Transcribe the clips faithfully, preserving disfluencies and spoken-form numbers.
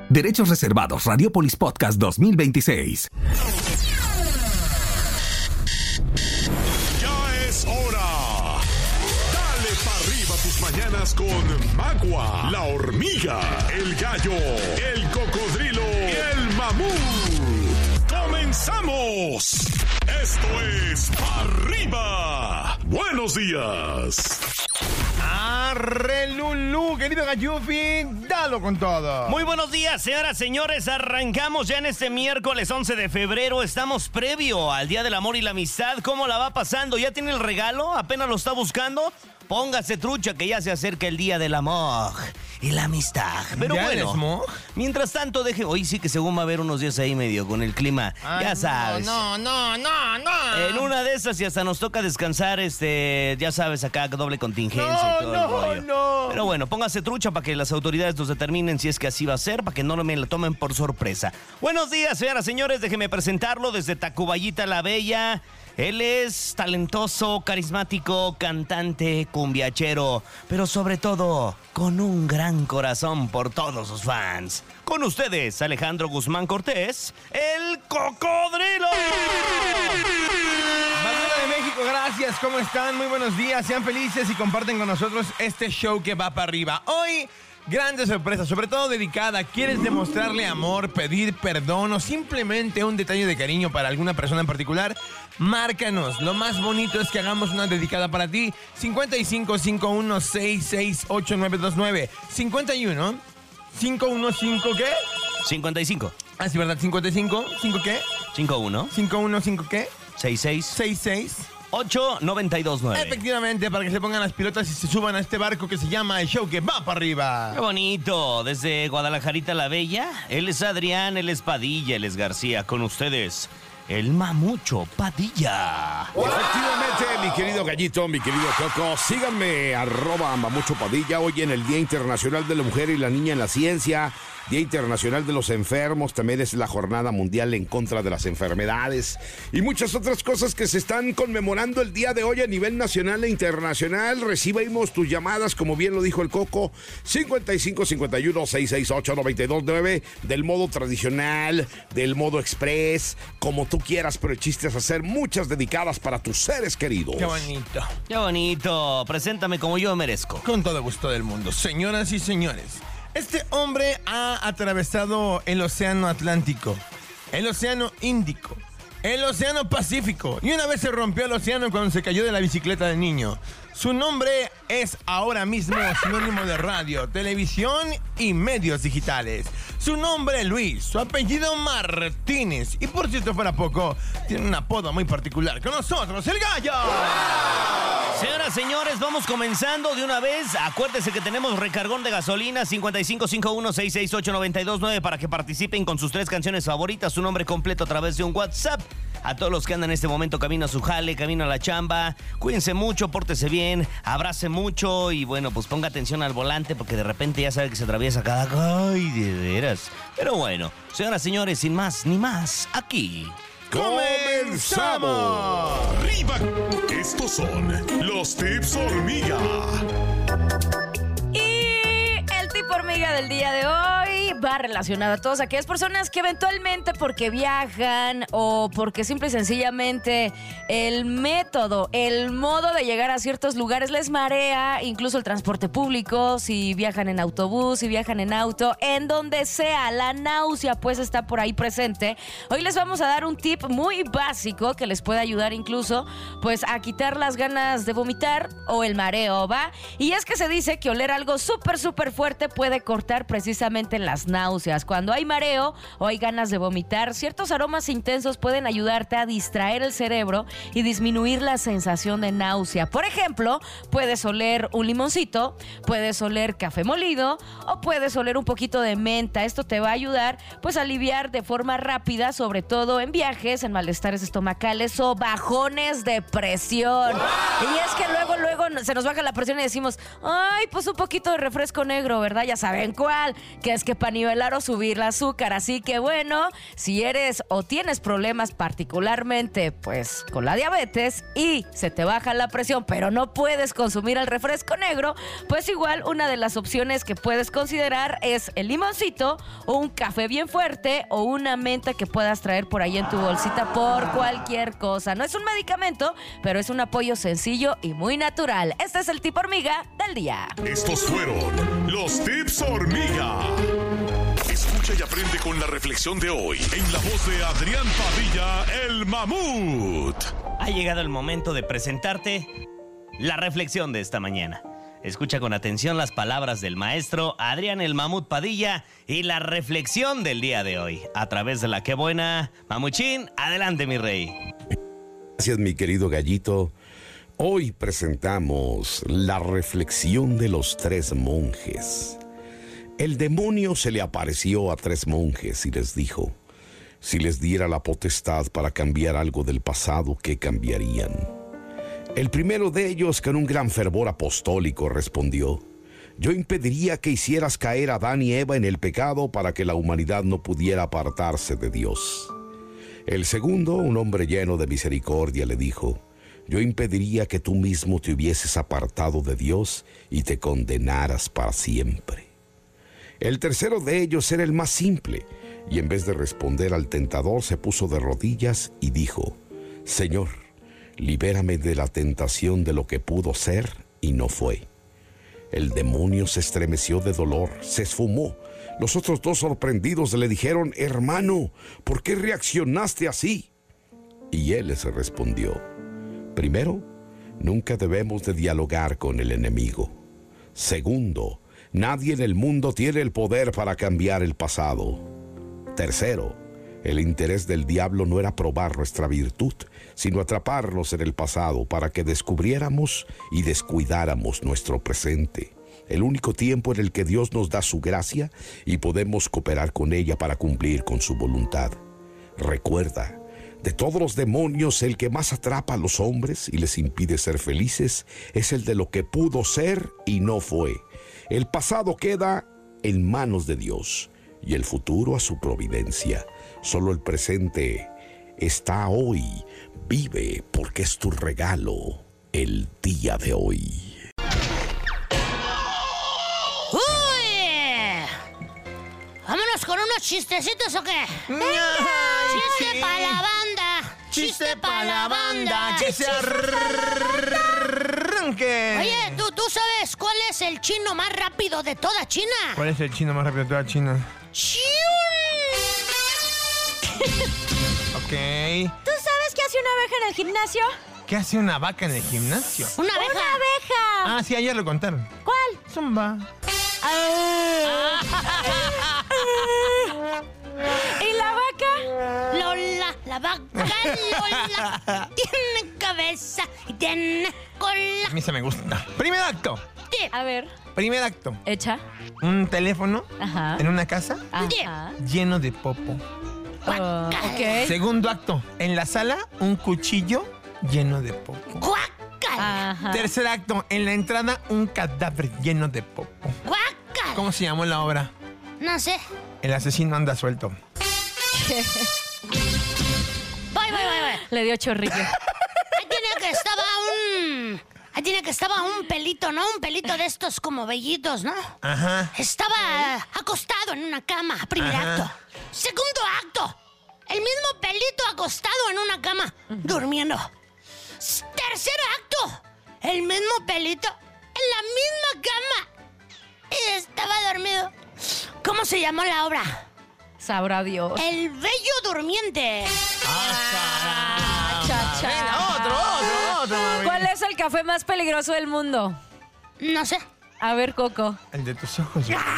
Derechos reservados. Radiopolis Podcast dos mil veintiséis. Ya es hora. Dale pa' arriba tus mañanas con Magua, la hormiga, el gallo, el cocodrilo y el mamut. ¡Comenzamos! Esto es Pa' Arriba. Buenos días. Arre Lulú, querido Gallufi, dalo con todo. Muy buenos días, señoras, señores. Arrancamos ya en este miércoles once de febrero. Estamos previo al Día del Amor y la Amistad. ¿Cómo la va pasando? ¿Ya tiene el regalo? ¿Apenas lo está buscando? Póngase trucha que ya se acerca el Día del Amor y la Amistad. Pero ¿Ya bueno, desmo? mientras tanto, deje... Hoy sí que según va a haber unos días ahí medio con el clima. Ay, ya sabes. No, no, no, no. En una de esas y hasta nos toca descansar, este, ya sabes, acá doble contingencia No, y todo no, el rollo. no. Pero bueno, póngase trucha para que las autoridades nos determinen si es que así va a ser, para que no me lo tomen por sorpresa. Buenos días, señoras, señores, déjenme presentarlo desde Tacubayita la Bella. Él es talentoso, carismático, cantante, cumbiachero, pero sobre todo con un gran corazón por todos sus fans. Con ustedes, Alejandro Guzmán Cortés, el cocodrilo. Bandera de México, gracias, ¿cómo están? Muy buenos días, sean felices y comparten con nosotros este show que va para arriba. Hoy, grande sorpresa, sobre todo dedicada. ¿Quieres demostrarle amor, pedir perdón o simplemente un detalle de cariño para alguna persona en particular? Márcanos. Lo más bonito es que hagamos una dedicada para ti. cincuenta y cinco, cincuenta y uno, sesenta y seis, ochenta y nueve veintinueve. cincuenta y uno, cincuenta y cinco, ¿qué? cincuenta y cinco. Ah, sí, ¿verdad? cincuenta y cinco, ¿cinco qué? cincuenta y uno. cincuenta y uno, ¿cinco qué? sesenta y seis. sesenta y seis. ocho noventa y dos nueve. Efectivamente, para que se pongan las pilotas y se suban a este barco que se llama El Show que va para arriba. ¡Qué bonito! Desde Guadalajarita la Bella, él es Adrián, él es Padilla, él es García. Con ustedes, el Mamucho Padilla. Efectivamente, mi querido Gallito, mi querido Coco, síganme, arroba Mamucho Padilla, hoy en el Día Internacional de la Mujer y la Niña en la Ciencia, Día Internacional de los Enfermos, también es la Jornada Mundial en contra de las enfermedades y muchas otras cosas que se están conmemorando el día de hoy a nivel nacional e internacional. Recibimos tus llamadas, como bien lo dijo el Coco, cincuenta y cinco, cincuenta y uno, sesenta y seis, ochenta y nueve veintinueve, del modo tradicional, del modo express, como tú quieras, pero el chiste es hacer muchas dedicadas para tus seres queridos. Qué bonito. ¡Qué bonito! Preséntame como yo merezco. Con todo gusto del mundo, señoras y señores. Este hombre ha atravesado el Océano Atlántico, el Océano Índico, el Océano Pacífico y una vez se rompió el océano cuando se cayó de la bicicleta de niño. Su nombre es ahora mismo sinónimo de radio, televisión y medios digitales. Su nombre es Luis, su apellido Martínez y por si esto fuera poco, tiene un apodo muy particular. Con nosotros, el Gallo. Señoras, señores, vamos comenzando de una vez. Acuérdense que tenemos recargón de gasolina cincuenta y cinco, cincuenta y uno, sesenta y seis, ochenta y nueve veintinueve para que participen con sus tres canciones favoritas, su nombre completo a través de un WhatsApp. A todos los que andan en este momento camino a su jale, camino a la chamba, cuídense mucho, pórtese bien, abrace mucho y bueno, pues ponga atención al volante porque de repente ya sabe que se atraviesa cada... ¡Ay, de veras! Pero bueno, señoras, señores, sin más ni más, aquí... ¡Comenzamos! ¡Arriba! Estos son los tips hormiga. Hormiga del día de hoy va relacionada a todas aquellas personas que eventualmente porque viajan o porque simple y sencillamente el método, el modo de llegar a ciertos lugares les marea, incluso el transporte público, si viajan en autobús, si viajan en auto, en donde sea, la náusea pues está por ahí presente. Hoy les vamos a dar un tip muy básico que les puede ayudar incluso pues a quitar las ganas de vomitar o el mareo, ¿va? Y es que se dice que oler algo súper súper fuerte puede cortar precisamente las náuseas. Cuando hay mareo o hay ganas de vomitar, ciertos aromas intensos pueden ayudarte a distraer el cerebro y disminuir la sensación de náusea. Por ejemplo, puedes oler un limoncito, puedes oler café molido o puedes oler un poquito de menta. Esto te va a ayudar pues a aliviar de forma rápida, sobre todo en viajes, en malestares estomacales o bajones de presión. ¡Wow! Y es que luego, luego se nos baja la presión y decimos, ay, pues un poquito de refresco negro, ¿verdad? Ya saben cuál, que es que para nivelar o subir el azúcar. Así que bueno, si eres o tienes problemas particularmente pues con la diabetes y se te baja la presión, pero no puedes consumir el refresco negro, pues igual una de las opciones que puedes considerar es el limoncito o un café bien fuerte o una menta que puedas traer por ahí en tu bolsita por cualquier cosa. No es un medicamento, pero es un apoyo sencillo y muy natural. Este es el tip hormiga del día. Estos fueron los tips hormiga. Escucha y aprende con la reflexión de hoy en la voz de Adrián Padilla, el Mamut. Ha llegado el momento de presentarte la reflexión de esta mañana. Escucha con atención las palabras del maestro Adrián el Mamut Padilla y la reflexión del día de hoy. A través de la Qué Buena. Mamuchín, adelante, mi rey. Gracias, mi querido gallito. Hoy presentamos la reflexión de los tres monjes. El demonio se le apareció a tres monjes y les dijo: si les diera la potestad para cambiar algo del pasado, ¿qué cambiarían? El primero de ellos, con un gran fervor apostólico, respondió: yo impediría que hicieras caer a Adán y Eva en el pecado para que la humanidad no pudiera apartarse de Dios. El segundo, un hombre lleno de misericordia, le dijo: yo impediría que tú mismo te hubieses apartado de Dios y te condenaras para siempre. El tercero de ellos era el más simple, y en vez de responder al tentador se puso de rodillas y dijo: Señor, libérame de la tentación de lo que pudo ser y no fue. El demonio se estremeció de dolor, se esfumó. Los otros dos, sorprendidos, le dijeron: hermano, ¿por qué reaccionaste así? Y él les respondió: primero, nunca debemos de dialogar con el enemigo. Segundo, nadie en el mundo tiene el poder para cambiar el pasado. Tercero, el interés del diablo no era probar nuestra virtud, sino atraparnos en el pasado para que descubriéramos y descuidáramos nuestro presente. El único tiempo en el que Dios nos da su gracia y podemos cooperar con ella para cumplir con su voluntad. Recuerda, de todos los demonios, el que más atrapa a los hombres y les impide ser felices es el de lo que pudo ser y no fue. El pasado queda en manos de Dios y el futuro a su providencia. Solo el presente está hoy. Vive porque es tu regalo el día de hoy. ¡Uy! ¿Vámonos con unos chistecitos o qué? ¡Venga! ¡Chiste Sí. para la banda! ¡Chiste para la banda! ¡Que se arranque! Oye, ¿tú, ¿tú sabes cuál es el chino más rápido de toda China? ¿Cuál es el chino más rápido de toda China? ¡Chiun! Ok. ¿Tú sabes qué hace una abeja en el gimnasio? ¿Qué hace una vaca en el gimnasio? ¡Una abeja! ¡Una abeja! Ah, sí, ayer lo contaron. ¿Cuál? Zumba. ¿Y la vaca? Lola, la vaca Lola tiene cabeza y tiene A cola. mí se me gusta. Primer acto. Sí. A ver, Primer acto. echa. Un teléfono Ajá. en una casa Ajá. lleno de popo. Oh, ok. Segundo acto. En la sala, un cuchillo lleno de popo. ¡Guácala! Ajá. Tercer acto. En la entrada, un cadáver lleno de popo. ¡Guácala! ¿Cómo se llamó la obra? No sé. El asesino anda suelto. Voy, voy, voy, voy. Le dio chorrillo. Ahí tiene que estaba un... Ahí tiene que estaba un pelito, ¿no? Un pelito de estos como vellitos, ¿no? Ajá. Estaba acostado en una cama, primer Ajá. acto. Segundo acto, el mismo pelito acostado en una cama, durmiendo. S- Tercer acto, el mismo pelito en la misma cama y estaba dormido. ¿Cómo se llamó la obra? Sabrá Dios. El bello durmiente. Ah, cha, cha. Venga, otro, otro, otro, mami. ¿Cuál es el café más peligroso del mundo? No sé. A ver, Coco. El de tus ojos. Yo,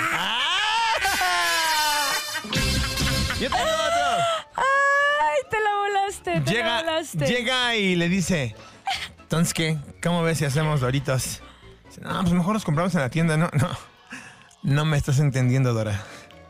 Yo tengo otro. ¡Ay, te la volaste! Te la Llega, volaste. llega y le dice: entonces, ¿qué? ¿Cómo ves si hacemos Doritos? Dice: no, pues mejor los compramos en la tienda. No, no. No me estás entendiendo, Dora.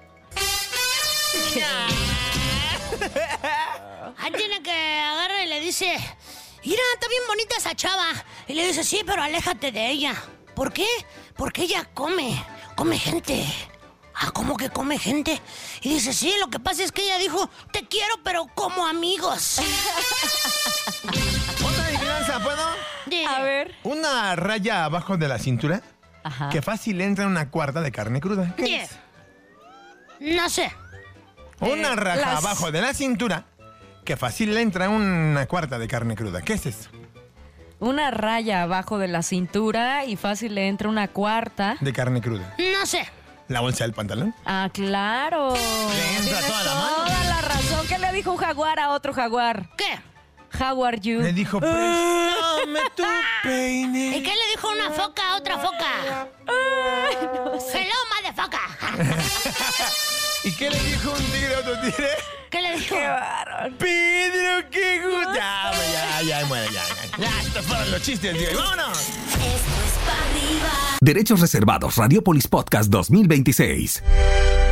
Ahí tiene que agarrar y le dice: mira, está bien bonita esa chava. Y le dice: sí, pero aléjate de ella. ¿Por qué? Porque ella come, come gente. Ah, ¿cómo que come gente? Y dice, sí, lo que pasa es que ella dijo, te quiero, pero como amigos. ¿Otra adivinanza, puedo? De- A ver. Una raya abajo de la cintura Ajá. que fácil entra en una cuarta de carne cruda. ¿Qué de- es? No sé. Una Eh, raja las- abajo de la cintura que fácil entra en una cuarta de carne cruda. ¿Qué es eso? Una raya abajo de la cintura y fácil le entra una cuarta. De carne cruda. No sé. ¿La bolsa del pantalón? Ah, claro. Le entra Tienes toda la mano. toda la razón. ¿Qué le dijo un jaguar a otro jaguar? ¿Qué? How are you? Le dijo, préstame tu ¿Y peine. qué le dijo una foca a otra foca? Hello, motherfucker. ¿Y qué le dijo un tigre a otro tigre? ¿Qué le dijo? Pedro, qué gusto. Ya, hombre, ya, ya, muere, ya, ya. Ya, estos fueron los chistes de hoy. ¡Vámonos! Esto es pa' arriba. Derechos reservados. Radiopolis Podcast dos mil veintiséis.